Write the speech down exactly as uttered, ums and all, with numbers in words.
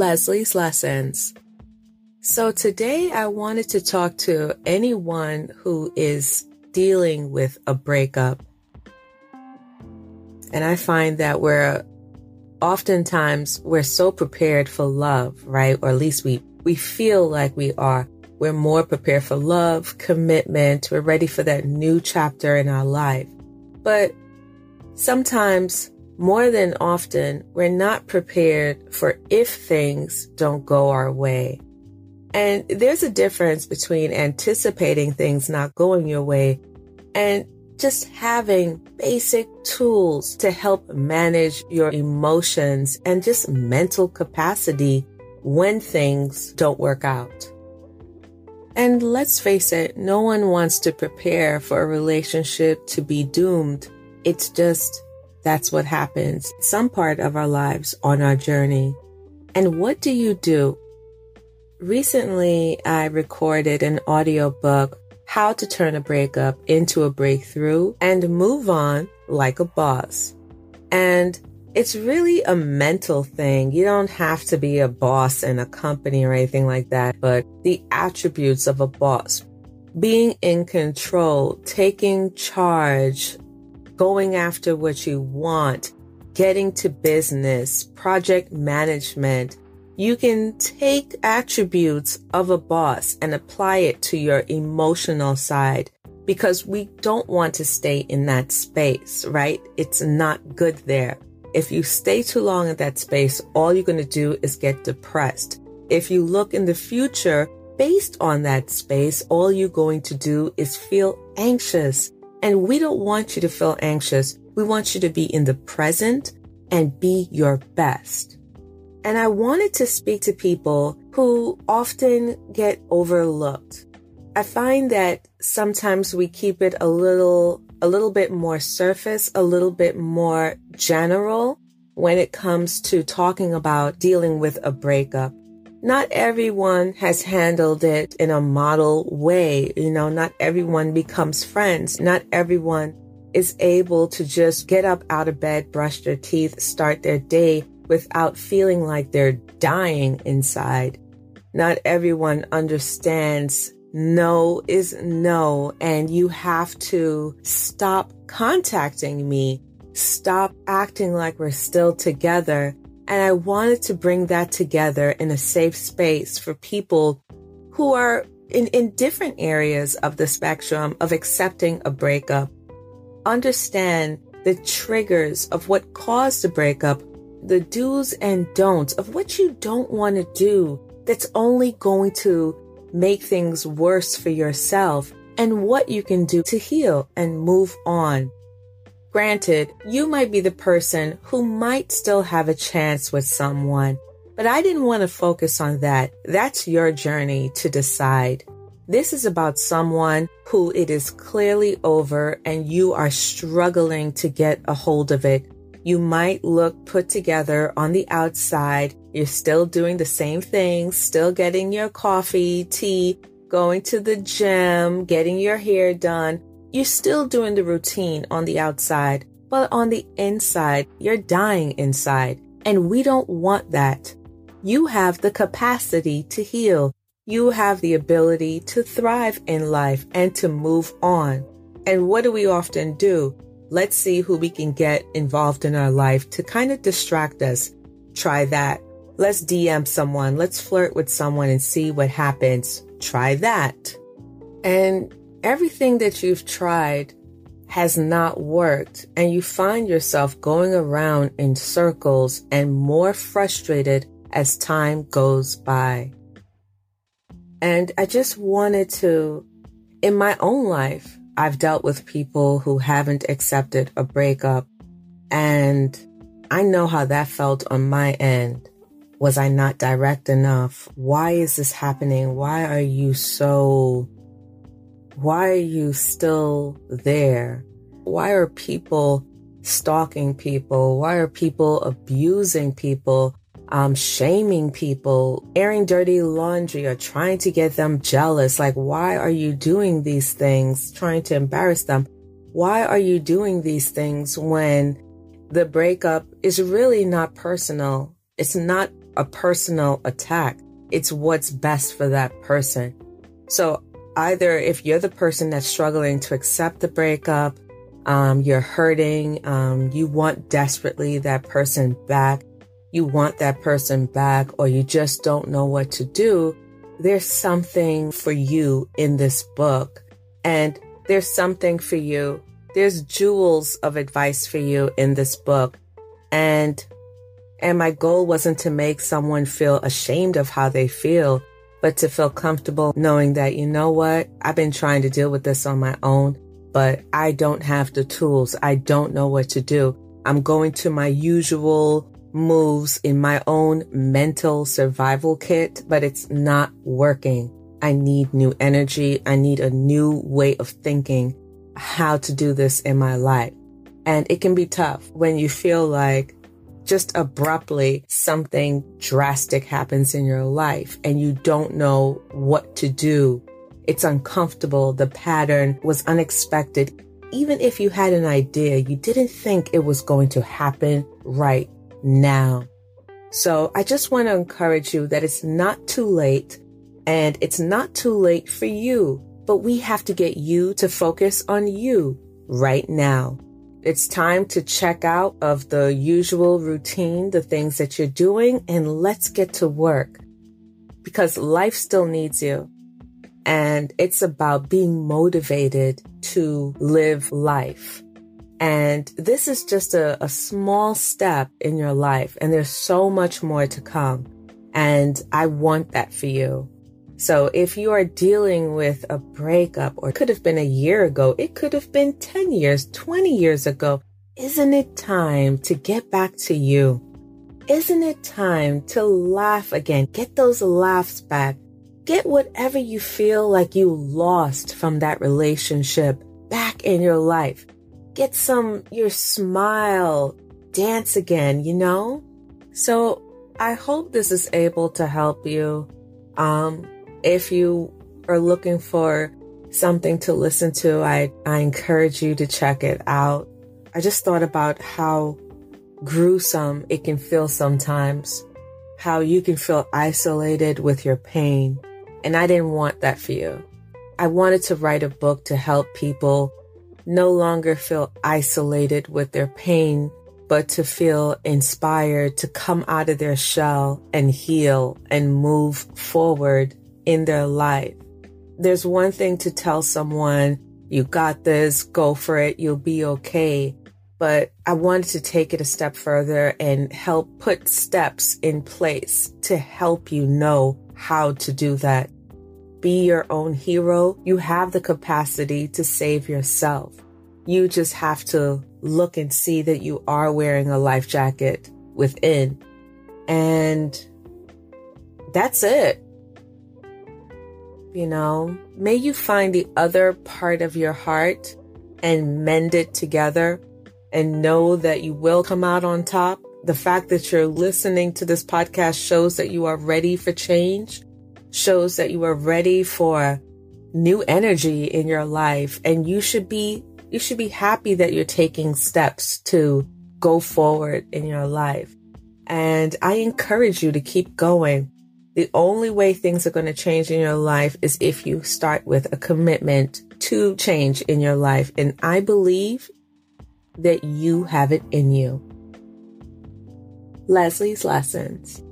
Leslie's Lessons. So today I wanted to talk to anyone who is dealing with a breakup. And I find that we're oftentimes we're so prepared for love, right? Or at least we, we feel like we are. We're more prepared for love, commitment. We're ready for that new chapter in our life. But sometimes, more than often, we're not prepared for if things don't go our way. And there's a difference between anticipating things not going your way and just having basic tools to help manage your emotions and just mental capacity when things don't work out. And let's face it, no one wants to prepare for a relationship to be doomed. It's just, that's what happens some part of our lives on our journey. And what do you do? Recently, I recorded an audiobook, How to Turn a Breakup into a Breakthrough and Move On Like a Boss. And it's really a mental thing. You don't have to be a boss in a company or anything like that, but the attributes of a boss: being in control, taking charge, going after what you want, getting to business, project management. You can take attributes of a boss and apply it to your emotional side, because we don't want to stay in that space, right? It's not good there. If you stay too long in that space, all you're going to do is get depressed. If you look in the future based on that space, all you're going to do is feel anxious. And we don't want you to feel anxious. We want you to be in the present and be your best. And I wanted to speak to people who often get overlooked. I find that sometimes we keep it a little, a little bit more surface, a little bit more general when it comes to talking about dealing with a breakup. Not everyone has handled it in a model way. You know, not everyone becomes friends. Not everyone is able to just get up out of bed, brush their teeth, start their day without feeling like they're dying inside. Not everyone understands no is no, and you have to stop contacting me, stop acting like we're still together. And I wanted to bring that together in a safe space for people who are in, in different areas of the spectrum of accepting a breakup. Understand the triggers of what caused the breakup, the do's and don'ts of what you don't want to do that's only going to make things worse for yourself, and what you can do to heal and move on. Granted, you might be the person who might still have a chance with someone, but I didn't want to focus on that. That's your journey to decide. This is about someone who it is clearly over and you are struggling to get a hold of it. You might look put together on the outside. You're still doing the same things, still getting your coffee, tea, going to the gym, getting your hair done. You're still doing the routine on the outside, but on the inside, you're dying inside. And we don't want that. You have the capacity to heal. You have the ability to thrive in life and to move on. And what do we often do? Let's see who we can get involved in our life to kind of distract us. Try that. Let's D M someone. Let's flirt with someone and see what happens. Try that. And everything that you've tried has not worked, and you find yourself going around in circles and more frustrated as time goes by. And I just wanted to, in my own life, I've dealt with people who haven't accepted a breakup, and I know how that felt on my end. Was I not direct enough? Why is this happening? Why are you so, why are you still there? Why are people stalking people? Why are people abusing people, um, shaming people, airing dirty laundry, or trying to get them jealous? Like, why are you doing these things, trying to embarrass them? Why are you doing these things when the breakup is really not personal? It's not a personal attack. It's what's best for that person. So either if you're the person that's struggling to accept the breakup, um, you're hurting, um, you want desperately that person back, you want that person back, or you just don't know what to do, there's something for you in this book. And there's something for you. There's jewels of advice for you in this book. And and my goal wasn't to make someone feel ashamed of how they feel, but to feel comfortable knowing that, you know what, I've been trying to deal with this on my own, but I don't have the tools. I don't know what to do. I'm going to my usual moves in my own mental survival kit, but it's not working. I need new energy. I need a new way of thinking how to do this in my life. And it can be tough when you feel like just abruptly something drastic happens in your life and you don't know what to do. It's uncomfortable. The pattern was unexpected. Even if you had an idea, you didn't think it was going to happen right now. So I just want to encourage you that it's not too late, and it's not too late for you, but we have to get you to focus on you right now. It's time to check out of the usual routine, the things that you're doing, and let's get to work, because life still needs you. And it's about being motivated to live life. And this is just a, a small step in your life, and there's so much more to come. And I want that for you. So if you are dealing with a breakup, or it could have been a year ago, it could have been ten years, twenty years ago, isn't it time to get back to you? Isn't it time to laugh again? Get those laughs back. Get whatever you feel like you lost from that relationship back in your life. Get some, your smile, dance again, you know? So I hope this is able to help you. Um, if you are looking for something to listen to, I, I encourage you to check it out. I just thought about how gruesome it can feel sometimes, how you can feel isolated with your pain. And I didn't want that for you. I wanted to write a book to help people no longer feel isolated with their pain, but to feel inspired to come out of their shell and heal and move forward in their life. There's one thing to tell someone, you got this, go for it, you'll be okay. But I wanted to take it a step further and help put steps in place to help you know how to do that. Be your own hero. You have the capacity to save yourself. You just have to look and see that you are wearing a life jacket within. And that's it. You know, may you find the other part of your heart and mend it together and know that you will come out on top. The fact that you're listening to this podcast shows that you are ready for change, shows that you are ready for new energy in your life. And you should be, you should be happy that you're taking steps to go forward in your life. And I encourage you to keep going. The only way things are going to change in your life is if you start with a commitment to change in your life. And I believe that you have it in you. Leslie's Lessons.